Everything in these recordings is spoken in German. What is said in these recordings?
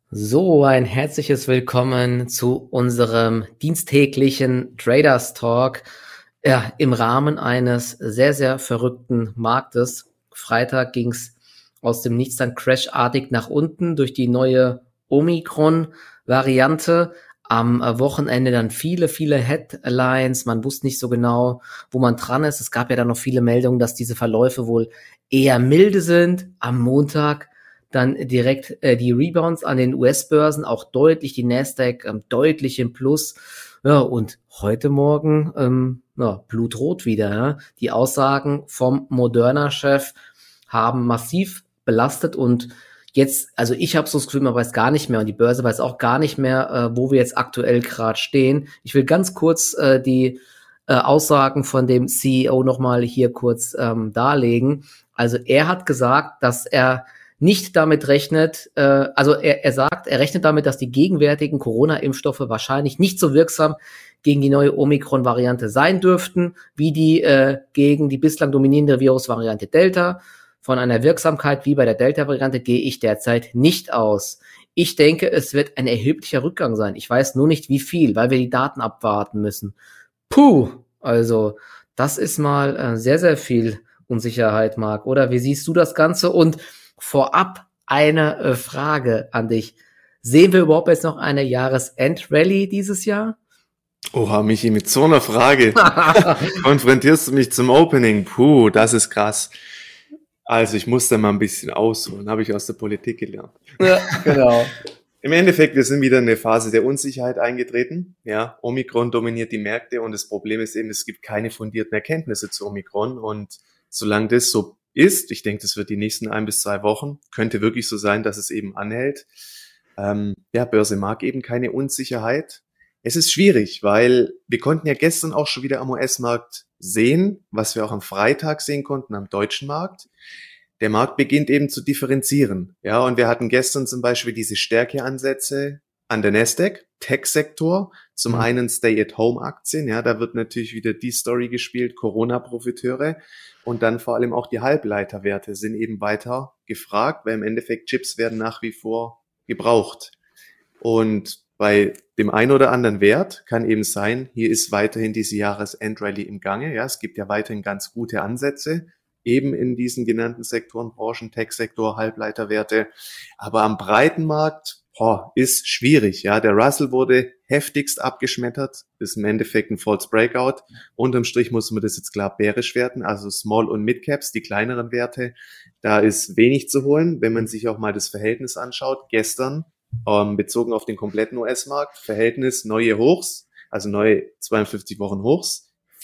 So, ein herzliches Willkommen zu unserem diensttäglichen Traders Talk, ja, im Rahmen eines sehr, sehr verrückten Marktes. Freitag ging's aus dem Nichts dann crashartig nach unten durch die neue Omikron-Variante. Am Wochenende dann viele, viele Headlines. Man wusste nicht so genau, wo man dran ist. Es gab ja dann noch viele Meldungen, dass diese Verläufe wohl eher milde sind. Am Montag dann direkt die Rebounds an den US-Börsen, auch deutlich, die Nasdaq deutlich im Plus. Ja, und heute Morgen blutrot wieder. Ja. Die Aussagen vom Moderna-Chef haben massiv belastet und jetzt, also ich habe so das Gefühl, man weiß gar nicht mehr und die Börse weiß auch gar nicht mehr, wo wir jetzt aktuell gerade stehen. Ich will ganz kurz die Aussagen von dem CEO nochmal hier kurz darlegen. Also er hat gesagt, dass er nicht damit rechnet, er sagt, er rechnet damit, dass die gegenwärtigen Corona-Impfstoffe wahrscheinlich nicht so wirksam gegen die neue Omikron-Variante sein dürften, wie die gegen die bislang dominierende Virusvariante Delta. Von einer Wirksamkeit wie bei der Delta-Variante gehe ich derzeit nicht aus. Ich denke, es wird ein erheblicher Rückgang sein. Ich weiß nur nicht, wie viel, weil wir die Daten abwarten müssen. Puh, also das ist mal sehr, sehr viel Unsicherheit, Marc, oder? Wie siehst du das Ganze? Und vorab eine Frage an dich. Sehen wir überhaupt jetzt noch eine Jahresend-Rallye dieses Jahr? Oha, Michi, mit so einer Frage konfrontierst du mich zum Opening. Puh, das ist krass. Also ich muss da mal ein bisschen ausholen, habe ich aus der Politik gelernt. Ja, genau. Im Endeffekt, wir sind wieder in eine Phase der Unsicherheit eingetreten. Ja, Omikron dominiert die Märkte und das Problem ist eben, es gibt keine fundierten Erkenntnisse zu Omikron und solange das so ist, ich denke, das wird die nächsten 1 bis 2 Wochen, könnte wirklich so sein, dass es eben anhält. Börse mag eben keine Unsicherheit. Es ist schwierig, weil wir konnten ja gestern auch schon wieder am US-Markt sehen, was wir auch am Freitag sehen konnten am deutschen Markt. Der Markt beginnt eben zu differenzieren. Ja, und wir hatten gestern zum Beispiel diese Stärkeansätze an der Nasdaq, Tech-Sektor, zum einen Stay-at-Home-Aktien, ja, da wird natürlich wieder die Story gespielt, Corona-Profiteure und dann vor allem auch die Halbleiterwerte sind eben weiter gefragt, weil im Endeffekt Chips werden nach wie vor gebraucht. Und bei dem einen oder anderen Wert kann eben sein, hier ist weiterhin diese Jahresend-Rallye im Gange, ja, es gibt ja weiterhin ganz gute Ansätze, eben in diesen genannten Sektoren, Branchen, Tech-Sektor, Halbleiterwerte, aber am breiten Markt ist schwierig, ja. Der Russell wurde heftigst abgeschmettert, ist im Endeffekt ein False Breakout. Unterm Strich muss man das jetzt klar bärisch werten, also Small- und Mid-Caps, die kleineren Werte, da ist wenig zu holen, wenn man sich auch mal das Verhältnis anschaut. Gestern, bezogen auf den kompletten US-Markt, Verhältnis neue Hochs, also neue 52 Wochen Hochs,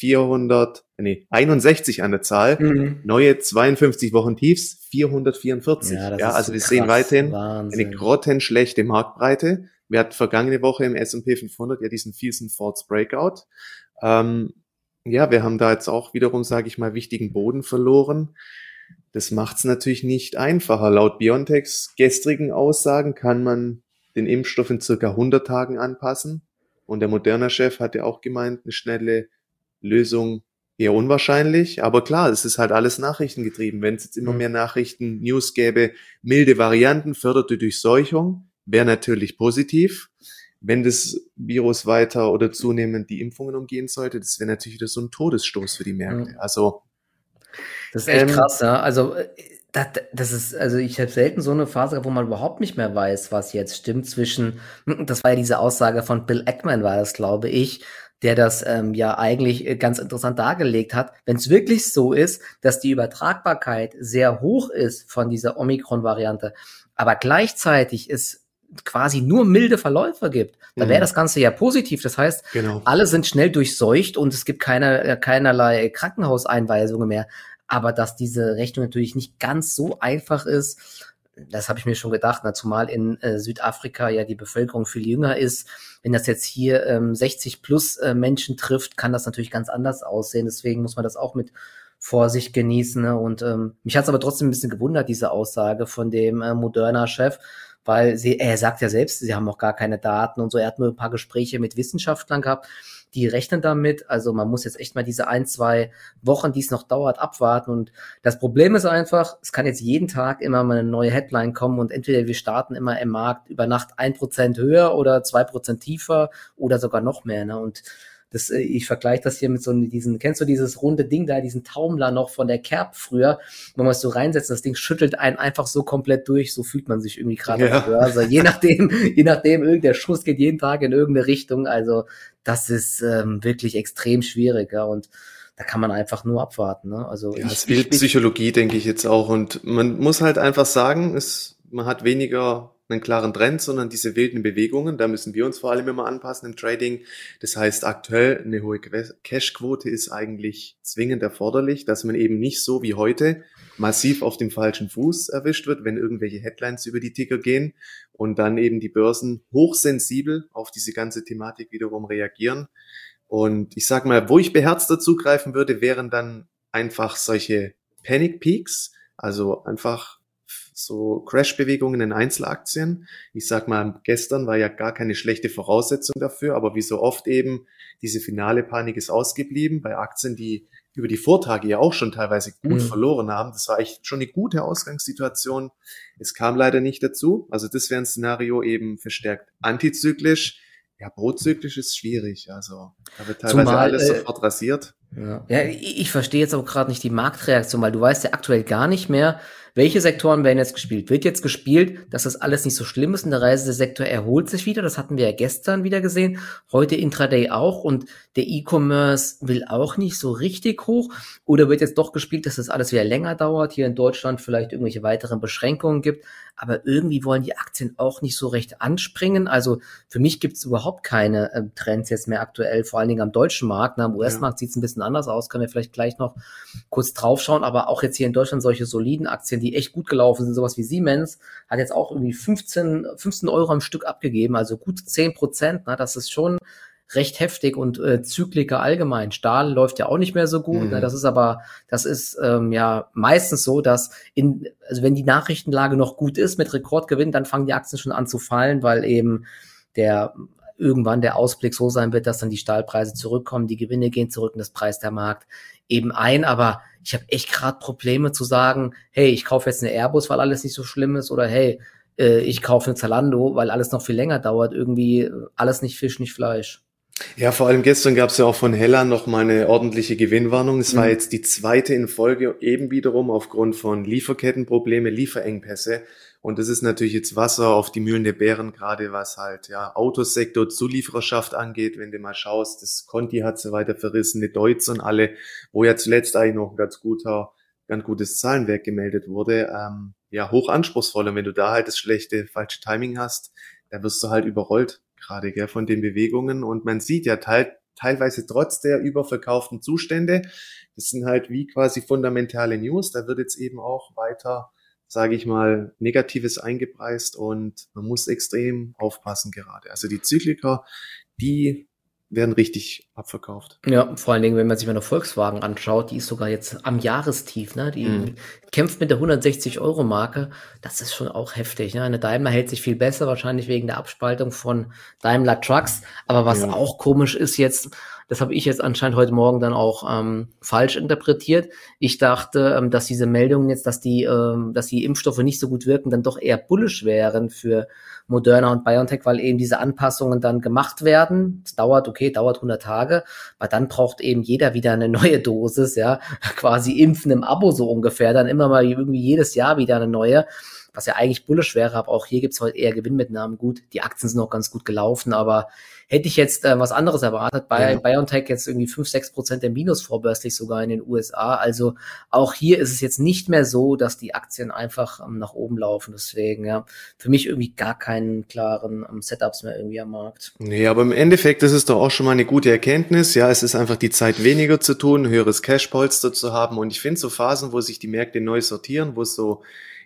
61 an der Zahl, neue 52 Wochen Tiefs, 444. Ja, also wir sehen weiterhin eine grottenschlechte Marktbreite. Wir hatten vergangene Woche im S&P 500 ja diesen fiesen False Breakout. Wir haben da jetzt auch wiederum, sage ich mal, wichtigen Boden verloren. Das macht es natürlich nicht einfacher. Laut BioNTechs gestrigen Aussagen kann man den Impfstoff in circa 100 Tagen anpassen. Und der Moderna-Chef hat ja auch gemeint, eine schnelle Lösung eher unwahrscheinlich, aber klar, es ist halt alles nachrichtengetrieben. Wenn es jetzt immer mehr Nachrichten, News gäbe, milde Varianten, förderte Durchseuchung, wäre natürlich positiv. Wenn das Virus weiter oder zunehmend die Impfungen umgehen sollte, das wäre natürlich wieder so ein Todesstoß für die Märkte. Also das ist echt krass, ja. Also das ist, also ich habe selten so eine Phase, wo man überhaupt nicht mehr weiß, was jetzt stimmt das war ja diese Aussage von Bill Ackman, war das, glaube ich, der das ja eigentlich ganz interessant dargelegt hat. Wenn es wirklich so ist, dass die Übertragbarkeit sehr hoch ist von dieser Omikron-Variante, aber gleichzeitig es quasi nur milde Verläufe gibt, dann wäre das Ganze ja positiv. Das heißt, alle sind schnell durchseucht und es gibt keinerlei Krankenhauseinweisungen mehr. Aber dass diese Rechnung natürlich nicht ganz so einfach ist, das habe ich mir schon gedacht, zumal in Südafrika ja die Bevölkerung viel jünger ist. Wenn das jetzt hier 60 plus Menschen trifft, kann das natürlich ganz anders aussehen. Deswegen muss man das auch mit Vorsicht genießen. Ne? Und mich hat es aber trotzdem ein bisschen gewundert, diese Aussage von dem Moderna-Chef, weil er sagt ja selbst, sie haben auch gar keine Daten und so. Er hat nur ein paar Gespräche mit Wissenschaftlern gehabt, die rechnen damit. Also man muss jetzt echt mal diese 1, 2 Wochen, die es noch dauert, abwarten. Und das Problem ist einfach, es kann jetzt jeden Tag immer mal eine neue Headline kommen und entweder wir starten immer im Markt über Nacht 1% höher oder 2% tiefer oder sogar noch mehr. Ne? Und ich vergleiche das hier mit so diesen, kennst du dieses runde Ding da, diesen Taumler noch von der Kerb früher, wenn man es so reinsetzt, das Ding schüttelt einen einfach so komplett durch, so fühlt man sich irgendwie gerade an der Börse. Je nachdem, irgendein Schuss geht jeden Tag in irgendeine Richtung, also das ist wirklich extrem schwierig, ja, und da kann man einfach nur abwarten, ne? Also ja, es fehlt Psychologie, denke ich jetzt auch, und man muss halt einfach sagen, man hat weniger einen klaren Trend, sondern diese wilden Bewegungen, da müssen wir uns vor allem immer anpassen im Trading. Das heißt, aktuell eine hohe Cashquote ist eigentlich zwingend erforderlich, dass man eben nicht so wie heute massiv auf dem falschen Fuß erwischt wird, wenn irgendwelche Headlines über die Ticker gehen und dann eben die Börsen hochsensibel auf diese ganze Thematik wiederum reagieren. Und ich sag mal, wo ich beherzter zugreifen würde, wären dann einfach solche Panic Peaks, also einfach so Crash-Bewegungen in Einzelaktien. Ich sag mal, gestern war ja gar keine schlechte Voraussetzung dafür, aber wie so oft eben, diese finale Panik ist ausgeblieben bei Aktien, die über die Vortage ja auch schon teilweise gut verloren haben. Das war echt schon eine gute Ausgangssituation. Es kam leider nicht dazu. Also das wäre ein Szenario eben verstärkt antizyklisch. Ja, prozyklisch ist schwierig. Also da wird teilweise alles sofort rasiert. Ja, ich verstehe jetzt auch gerade nicht die Marktreaktion, weil du weißt ja aktuell gar nicht mehr, welche Sektoren werden jetzt gespielt. Wird jetzt gespielt, dass das alles nicht so schlimm ist und der Reisesektor erholt sich wieder. Das hatten wir ja gestern wieder gesehen, heute Intraday auch und der E-Commerce will auch nicht so richtig hoch. Oder wird jetzt doch gespielt, dass das alles wieder länger dauert, hier in Deutschland vielleicht irgendwelche weiteren Beschränkungen gibt. Aber irgendwie wollen die Aktien auch nicht so recht anspringen. Also für mich gibt es überhaupt keine Trends jetzt mehr aktuell, vor allen Dingen am deutschen Markt. Am US-Markt sieht es ein bisschen anders aus, können wir vielleicht gleich noch kurz draufschauen. Aber auch jetzt hier in Deutschland solche soliden Aktien, die echt gut gelaufen sind, sowas wie Siemens, hat jetzt auch irgendwie 15 Euro am Stück abgegeben, also gut 10%. Das ist schon recht heftig und Zykliker allgemein. Stahl läuft ja auch nicht mehr so gut. Ne? Das ist ja meistens so, dass also wenn die Nachrichtenlage noch gut ist mit Rekordgewinn, dann fangen die Aktien schon an zu fallen, weil eben irgendwann der Ausblick so sein wird, dass dann die Stahlpreise zurückkommen, die Gewinne gehen zurück und das preist der Markt eben ein. Aber ich habe echt gerade Probleme zu sagen, hey, ich kaufe jetzt eine Airbus, weil alles nicht so schlimm ist, oder hey, ich kaufe eine Zalando, weil alles noch viel länger dauert. Irgendwie alles nicht Fisch, nicht Fleisch. Ja, vor allem gestern gab es ja auch von Hella noch mal eine ordentliche Gewinnwarnung. Es war jetzt die zweite in Folge, eben wiederum aufgrund von Lieferkettenprobleme, Lieferengpässe. Und das ist natürlich jetzt Wasser auf die Mühlen der Bären, gerade was halt Autosektor, Zuliefererschaft angeht. Wenn du mal schaust, das Conti hat so weiter verrissen, die Deutz und alle, wo ja zuletzt eigentlich noch ein ganz gutes Zahlenwerk gemeldet wurde. Hoch anspruchsvoll. Und wenn du da halt das falsche Timing hast, dann wirst du halt überrollt, gerade von den Bewegungen. Und man sieht ja teilweise trotz der überverkauften Zustände, das sind halt wie quasi fundamentale News, da wird jetzt eben auch weiter, sage ich mal, Negatives eingepreist und man muss extrem aufpassen gerade. Also die Zykliker, die werden richtig abverkauft. Ja, vor allen Dingen, wenn man sich mal eine Volkswagen anschaut, die ist sogar jetzt am Jahrestief, ne? Die kämpft mit der 160-Euro-Marke. Das ist schon auch heftig, ne? Eine Daimler hält sich viel besser, wahrscheinlich wegen der Abspaltung von Daimler Trucks. Aber was auch komisch ist jetzt, das habe ich jetzt anscheinend heute Morgen dann auch falsch interpretiert. Ich dachte, dass diese Meldungen jetzt, dass die Impfstoffe nicht so gut wirken, dann doch eher bullish wären für Moderna und BioNTech, weil eben diese Anpassungen dann gemacht werden. Es dauert 100 Tage, weil dann braucht eben jeder wieder eine neue Dosis, ja, quasi impfen im Abo so ungefähr, dann immer mal irgendwie jedes Jahr wieder eine neue, was ja eigentlich bullish wäre, aber auch hier gibt's heute eher Gewinnmitnahmen. Gut, die Aktien sind noch ganz gut gelaufen, aber hätte ich jetzt was anderes erwartet, bei BioNTech jetzt irgendwie 5-6% der Minus vorbörslich sogar in den USA, also auch hier ist es jetzt nicht mehr so, dass die Aktien einfach nach oben laufen, deswegen, für mich irgendwie gar keinen klaren Setups mehr irgendwie am Markt. Nee, aber im Endeffekt, das ist doch auch schon mal eine gute Erkenntnis, es ist einfach die Zeit weniger zu tun, höheres Cashpolster zu haben und ich finde so Phasen, wo sich die Märkte neu sortieren, wo es so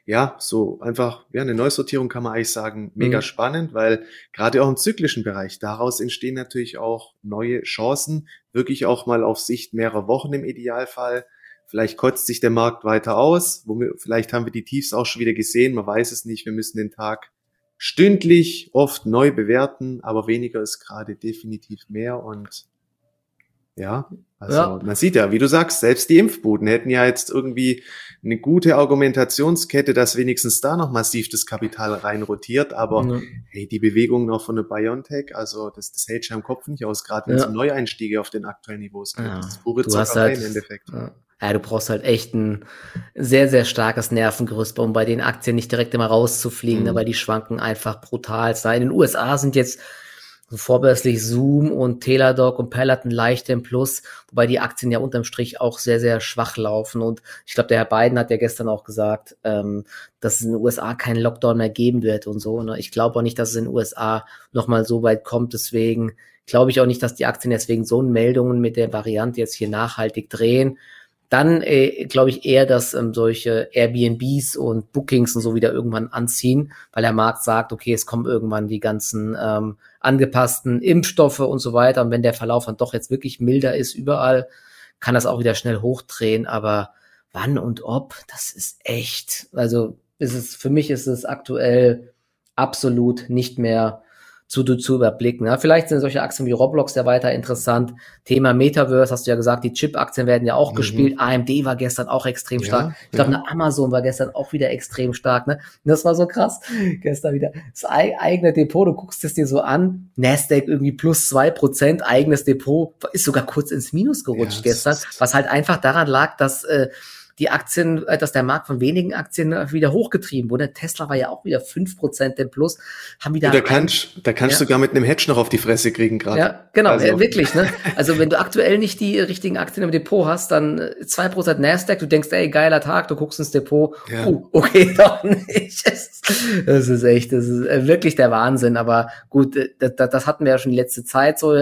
eine Neusortierung kann man eigentlich sagen, mega spannend, weil gerade auch im zyklischen Bereich, daraus entstehen natürlich auch neue Chancen, wirklich auch mal auf Sicht mehrerer Wochen im Idealfall. Vielleicht kotzt sich der Markt weiter aus, vielleicht haben wir die Tiefs auch schon wieder gesehen, man weiß es nicht, wir müssen den Tag stündlich oft neu bewerten, aber weniger ist gerade definitiv mehr und Ja, also man sieht ja, wie du sagst, selbst die Impfbuden hätten ja jetzt irgendwie eine gute Argumentationskette, dass wenigstens da noch massiv das Kapital reinrotiert, aber hey, die Bewegung noch von der BioNTech, also das hält schon im Kopf nicht aus, gerade wenn es um Neueinstiege auf den aktuellen Niveaus geht. Das ist pure Zockerei im Endeffekt. Ja, du brauchst halt echt ein sehr, sehr starkes Nervengerüst, um bei den Aktien nicht direkt immer rauszufliegen, weil die schwanken einfach brutal. In den USA sind jetzt so vorbörslich Zoom und Teladoc und Peloton leicht im Plus, wobei die Aktien ja unterm Strich auch sehr, sehr schwach laufen. Und ich glaube, der Herr Biden hat ja gestern auch gesagt, dass es in den USA keinen Lockdown mehr geben wird und so. Ne? Ich glaube auch nicht, dass es in den USA nochmal so weit kommt. Deswegen glaube ich auch nicht, dass die Aktien jetzt wegen so Meldungen mit der Variante jetzt hier nachhaltig drehen. Dann glaube ich eher, dass solche Airbnbs und Bookings und so wieder irgendwann anziehen, weil der Markt sagt, okay, es kommen irgendwann die ganzen angepassten Impfstoffe und so weiter. Und wenn der Verlauf dann doch jetzt wirklich milder ist überall, kann das auch wieder schnell hochdrehen. Aber wann und ob, das ist echt, also für mich ist es aktuell absolut nicht mehr zu überblicken. Ja, vielleicht sind solche Aktien wie Roblox ja weiter interessant. Thema Metaverse, hast du ja gesagt, die Chip-Aktien werden ja auch gespielt. AMD war gestern auch extrem stark. Ich glaube, eine Amazon war gestern auch wieder extrem stark. Ne? Und das war so krass. Gestern wieder das eigene Depot, du guckst es dir so an, Nasdaq irgendwie plus 2%, eigenes Depot, ist sogar kurz ins Minus gerutscht gestern, was halt einfach daran lag, dass die Aktien, dass der Markt von wenigen Aktien wieder hochgetrieben wurde. Tesla war ja auch wieder 5% im Plus. Haben wieder da kannst du sogar mit einem Hedge noch auf die Fresse kriegen gerade. Ja, genau, also. Wirklich. Ne? Also wenn du aktuell nicht die richtigen Aktien im Depot hast, dann 2% Nasdaq, du denkst, ey, geiler Tag, du guckst ins Depot, okay, doch nicht. Das ist wirklich der Wahnsinn. Aber gut, das hatten wir ja schon die letzte Zeit so.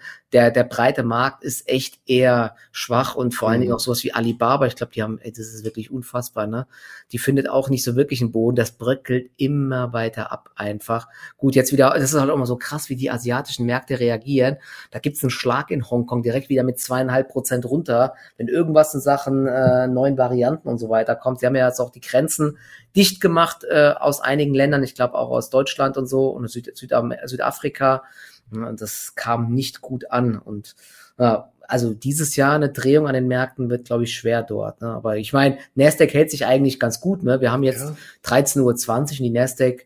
Der breite Markt ist echt eher schwach und vor allen Dingen auch sowas wie Alibaba. Ich glaube, das ist wirklich unfassbar, ne? Die findet auch nicht so wirklich einen Boden. Das bröckelt immer weiter ab einfach. Gut, jetzt wieder, das ist halt auch immer so krass, wie die asiatischen Märkte reagieren. Da gibt's einen Schlag in Hongkong direkt wieder mit 2,5% runter. Wenn irgendwas in Sachen neuen Varianten und so weiter kommt. Sie haben ja jetzt auch die Grenzen dicht gemacht aus einigen Ländern. Ich glaube auch aus Deutschland und so und Südafrika. Und das kam nicht gut an. Und also dieses Jahr eine Drehung an den Märkten wird, glaube ich, schwer dort. Ne? Aber ich meine, Nasdaq hält sich eigentlich ganz gut. Ne? Wir haben jetzt 13:20 Uhr und die Nasdaq,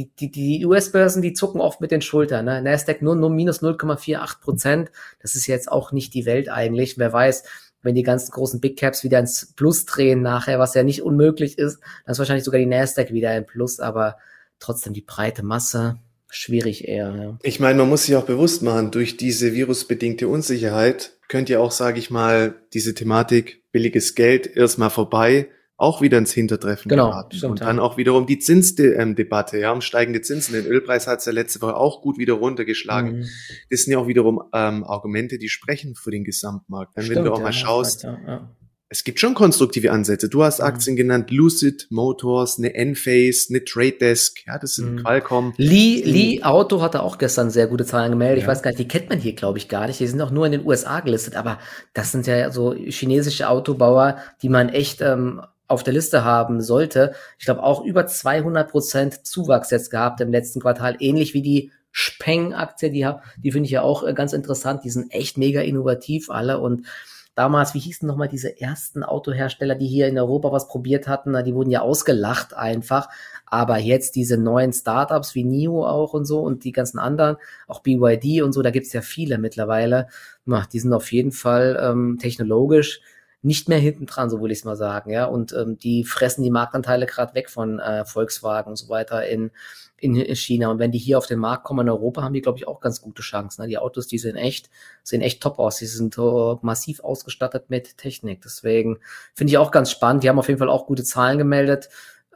die US-Börsen, die zucken oft mit den Schultern. Ne? Nasdaq nur minus 0,48%. Das ist jetzt auch nicht die Welt eigentlich. Wer weiß, wenn die ganzen großen Big Caps wieder ins Plus drehen nachher, was ja nicht unmöglich ist, dann ist wahrscheinlich sogar die Nasdaq wieder im Plus. Aber trotzdem die breite Masse, schwierig eher, ja. Ich meine, man muss sich auch bewusst machen, durch diese virusbedingte Unsicherheit könnte ja auch, sage ich mal, diese Thematik billiges Geld erstmal vorbei auch wieder ins Hintertreffen geraten. Stimmt, und dann auch wiederum die Zinsdebatte, um steigende Zinsen. Den Ölpreis hat es ja letzte Woche auch gut wieder runtergeschlagen. Das sind ja auch wiederum Argumente, die sprechen für den Gesamtmarkt. Wenn du auch mal schaust, es gibt schon konstruktive Ansätze. Du hast Aktien genannt, Lucid Motors, eine Enphase, eine Trade Desk, das sind Qualcomm. Li Auto hatte auch gestern sehr gute Zahlen gemeldet. Ich weiß gar nicht, die kennt man hier, glaube ich, gar nicht. Die sind auch nur in den USA gelistet, aber das sind ja so chinesische Autobauer, die man echt auf der Liste haben sollte. Ich glaube auch über 200% Zuwachs jetzt gehabt im letzten Quartal, ähnlich wie die Speng-Aktie, die finde ich ja auch ganz interessant. Die sind echt mega innovativ alle und damals, wie hießen nochmal diese ersten Autohersteller, die hier in Europa was probiert hatten, die wurden ja ausgelacht einfach. Aber jetzt diese neuen Startups wie NIO auch und so und die ganzen anderen, auch BYD und so, da gibt's ja viele mittlerweile. Die sind auf jeden Fall technologisch nicht mehr hinten dran, so würde ich es mal sagen, ja. Und die fressen die Marktanteile gerade weg von Volkswagen und so weiter in China. Und wenn die hier auf den Markt kommen in Europa, haben die, glaube ich, auch ganz gute Chancen. Ne? Die Autos, die sehen echt top aus. Die sind massiv ausgestattet mit Technik. Deswegen finde ich auch ganz spannend. Die haben auf jeden Fall auch gute Zahlen gemeldet.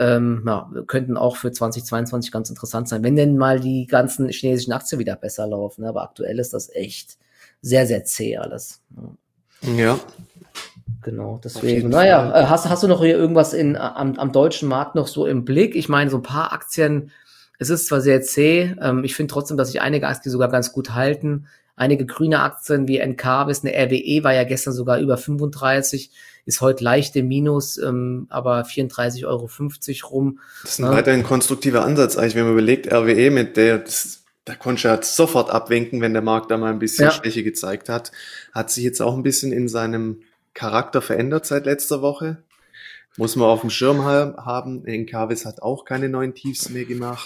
Könnten auch für 2022 ganz interessant sein, wenn denn mal die ganzen chinesischen Aktien wieder besser laufen. Ne? Aber aktuell ist das echt sehr, sehr zäh alles. Ja. Genau, deswegen, hast du noch hier irgendwas am deutschen Markt noch so im Blick? Ich meine, so ein paar Aktien, es ist zwar sehr zäh, ich finde trotzdem, dass sich einige Aktien sogar ganz gut halten. Einige grüne Aktien wie Encarvis, eine RWE war ja gestern sogar über 35, ist heute leicht im Minus, aber 34,50 € rum. Das ist ein weiterhin konstruktiver Ansatz eigentlich, wenn man überlegt, RWE mit der, das Da konnte er sofort abwinken, wenn der Markt da mal ein bisschen Schwäche gezeigt hat. Hat sich jetzt auch ein bisschen in seinem Charakter verändert seit letzter Woche. Muss man auf dem Schirm haben. Encavis hat auch keine neuen Tiefs mehr gemacht.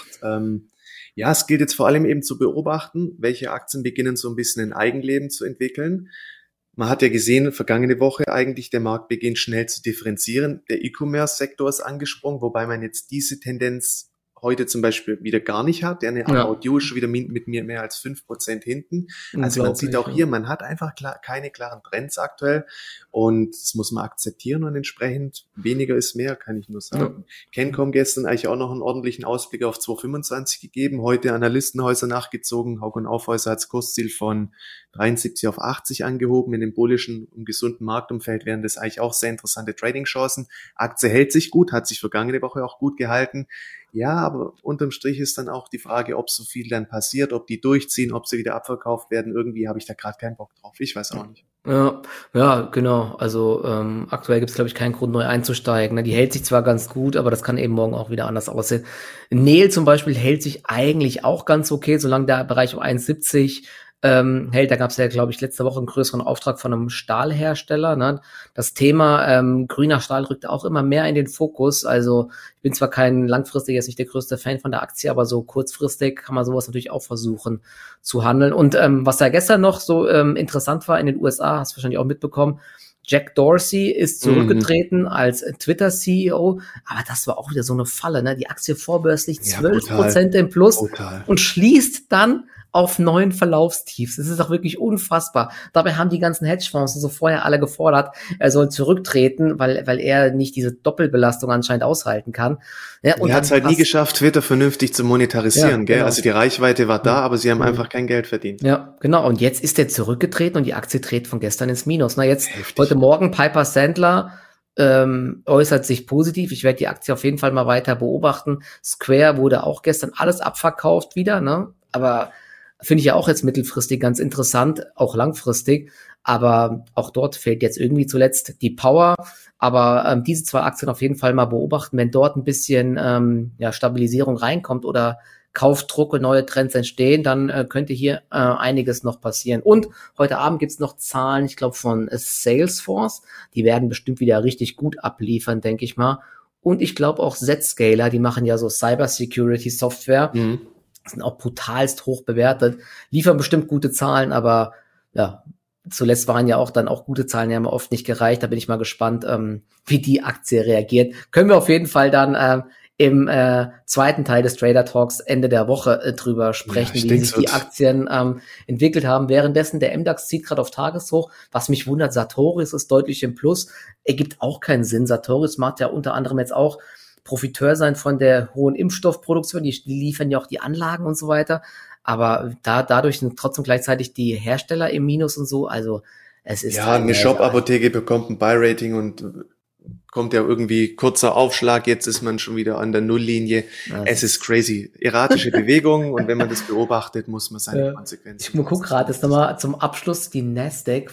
Ja, es gilt jetzt vor allem eben zu beobachten, welche Aktien beginnen so ein bisschen ein Eigenleben zu entwickeln. Man hat ja gesehen, vergangene Woche eigentlich, der Markt beginnt schnell zu differenzieren. Der E-Commerce-Sektor ist angesprungen, wobei man jetzt diese Tendenz heute zum Beispiel wieder gar nicht hat. Der About You ist schon wieder mit mir mehr als 5% hinten. Also man sieht auch hier, man hat einfach keine klaren Trends aktuell und das muss man akzeptieren und entsprechend weniger ist mehr, kann ich nur sagen. Kencom gestern eigentlich auch noch einen ordentlichen Ausblick auf 2,25 gegeben. Heute Analystenhäuser nachgezogen. Hauck und Aufhäuser hat das Kursziel von 73 auf 80 angehoben. In dem bullischen und gesunden Marktumfeld wären das eigentlich auch sehr interessante Trading-Chancen. Aktie hält sich gut, hat sich vergangene Woche auch gut gehalten. Ja, aber unterm Strich ist dann auch die Frage, ob so viel dann passiert, ob die durchziehen, ob sie wieder abverkauft werden. Irgendwie habe ich da gerade keinen Bock drauf. Ich weiß auch nicht. Ja, genau. Also aktuell gibt es, glaube ich, keinen Grund, neu einzusteigen. Ne? Die hält sich zwar ganz gut, aber das kann eben morgen auch wieder anders aussehen. Nel zum Beispiel hält sich eigentlich auch ganz okay, solange der Bereich um 1,70 hält. Da gab es ja, glaube ich, letzte Woche einen größeren Auftrag von einem Stahlhersteller. Ne? Das Thema grüner Stahl rückt auch immer mehr in den Fokus. Also ich bin zwar langfristig jetzt nicht der größte Fan von der Aktie, aber so kurzfristig kann man sowas natürlich auch versuchen zu handeln. Und was da gestern noch so interessant war in den USA, hast du wahrscheinlich auch mitbekommen, Jack Dorsey ist zurückgetreten als Twitter-CEO, aber das war auch wieder so eine Falle, ne? Die Aktie vorbörslich 12% im Plus und schließt dann auf neuen Verlaufstiefs. Das ist doch wirklich unfassbar. Dabei haben die ganzen Hedgefonds so vorher alle gefordert, er soll zurücktreten, weil er nicht diese Doppelbelastung anscheinend aushalten kann. Ja, und er hat es halt nie geschafft, Twitter vernünftig zu monetarisieren, gell? Genau. Also die Reichweite war da, aber sie haben einfach kein Geld verdient. Ja, genau. Und jetzt ist er zurückgetreten und die Aktie dreht von gestern ins Minus. Na jetzt, heute Morgen Piper Sandler äußert sich positiv. Ich werde die Aktie auf jeden Fall mal weiter beobachten. Square wurde auch gestern alles abverkauft wieder, ne? Aber finde ich ja auch jetzt mittelfristig ganz interessant, auch langfristig. Aber auch dort fehlt jetzt irgendwie zuletzt die Power. Aber diese zwei Aktien auf jeden Fall mal beobachten. Wenn dort ein bisschen Stabilisierung reinkommt oder Kaufdruck und neue Trends entstehen, dann könnte hier einiges noch passieren. Und heute Abend gibt's noch Zahlen, ich glaube, von Salesforce. Die werden bestimmt wieder richtig gut abliefern, denke ich mal. Und ich glaube auch Zscaler, die machen ja so Cybersecurity-Software. Sind auch brutalst hoch bewertet, liefern bestimmt gute Zahlen, aber ja, zuletzt waren ja auch dann auch gute Zahlen, die haben oft nicht gereicht. Da bin ich mal gespannt, wie die Aktie reagiert. Können wir auf jeden Fall dann im zweiten Teil des Trader Talks Ende der Woche drüber sprechen, wie sich die Aktien entwickelt haben. Währenddessen der MDAX zieht gerade auf Tageshoch. Was mich wundert, Sartorius ist deutlich im Plus. Ergibt auch keinen Sinn. Sartorius macht ja unter anderem jetzt auch Profiteur sein von der hohen Impfstoffproduktion, die liefern ja auch die Anlagen und so weiter, aber dadurch sind trotzdem gleichzeitig die Hersteller im Minus und so, also es ist... Ja, eine Shop-Apotheke bekommt ein Buy-Rating und kommt ja irgendwie kurzer Aufschlag, jetzt ist man schon wieder an der Nulllinie. Es ist crazy. Erratische Bewegungen und wenn man das beobachtet, muss man seine Konsequenzen... Ich gucke gerade jetzt nochmal zum Abschluss die Nasdaq,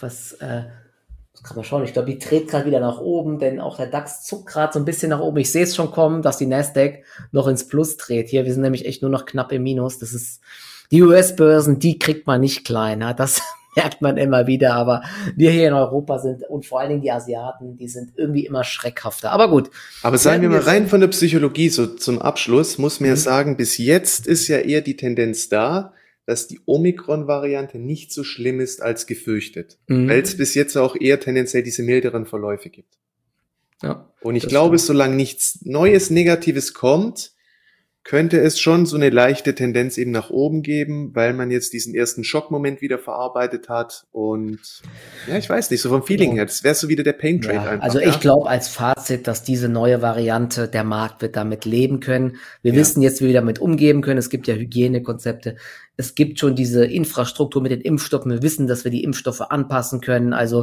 kann man schauen. Ich glaube, die dreht gerade wieder nach oben, denn auch der DAX zuckt gerade so ein bisschen nach oben. Ich sehe es schon kommen, dass die Nasdaq noch ins Plus dreht. Hier, wir sind nämlich echt nur noch knapp im Minus. Das ist die US-Börsen, die kriegt man nicht klein. Ja? Das merkt man immer wieder. Aber wir hier in Europa sind und vor allen Dingen die Asiaten, die sind irgendwie immer schreckhafter. Aber gut. Aber sagen wir mal rein von der Psychologie so zum Abschluss, muss man ja sagen, bis jetzt ist ja eher die Tendenz da, dass die Omikron-Variante nicht so schlimm ist als gefürchtet, weil es bis jetzt auch eher tendenziell diese milderen Verläufe gibt. Ja, und ich glaube, solange nichts Neues, Negatives kommt, könnte es schon so eine leichte Tendenz eben nach oben geben, weil man jetzt diesen ersten Schockmoment wieder verarbeitet hat und ja, ich weiß nicht, so vom Feeling her, das wäre so wieder der Pain Trade einfach. Also ich glaube als Fazit, dass diese neue Variante, der Markt wird damit leben können. Wir wissen jetzt, wie wir damit umgehen können. Es gibt ja Hygienekonzepte. Es gibt schon diese Infrastruktur mit den Impfstoffen. Wir wissen, dass wir die Impfstoffe anpassen können. Also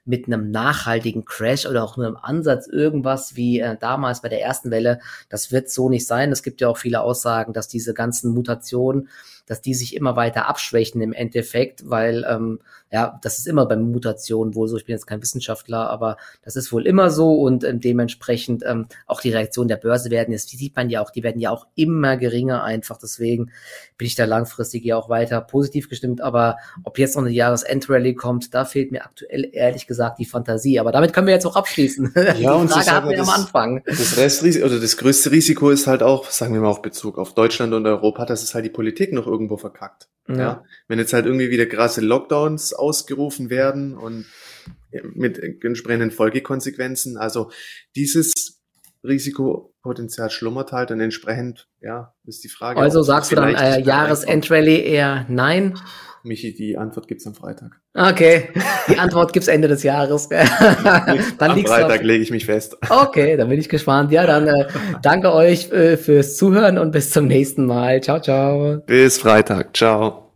mit einem nachhaltigen Crash oder auch nur im Ansatz irgendwas wie damals bei der ersten Welle, das wird so nicht sein. Es gibt ja auch viele Aussagen, dass diese ganzen Mutationen, dass die sich immer weiter abschwächen im Endeffekt, weil das ist immer bei Mutationen wohl so. Ich bin jetzt kein Wissenschaftler, aber das ist wohl immer so und dementsprechend auch die Reaktion der Börse die sieht man ja auch, die werden ja auch immer geringer einfach. Deswegen bin ich da langfristig ja auch weiter positiv gestimmt. Aber ob jetzt noch eine Jahresendrallye kommt, da fehlt mir aktuell ehrlich gesagt die Fantasie. Aber damit können wir jetzt auch abschließen. Ja, und die Frage hatten wir am Anfang. Das Restrisiko oder das größte Risiko ist halt auch, sagen wir mal auf Bezug auf Deutschland und Europa, dass es halt die Politik noch irgendwo verkackt. Ja. Wenn jetzt halt irgendwie wieder krasse Lockdowns ausgerufen werden und mit entsprechenden Folgekonsequenzen, also dieses Risikopotenzial schlummert halt und entsprechend, ist die Frage. Also sagst du dann Jahresendrallye eher nein? Michi, die Antwort gibt's am Freitag. Okay, die Antwort gibt's Ende des Jahres. Dann am Freitag lege ich mich fest. Okay, dann bin ich gespannt. Ja, dann danke euch fürs Zuhören und bis zum nächsten Mal. Ciao, ciao. Bis Freitag. Ciao.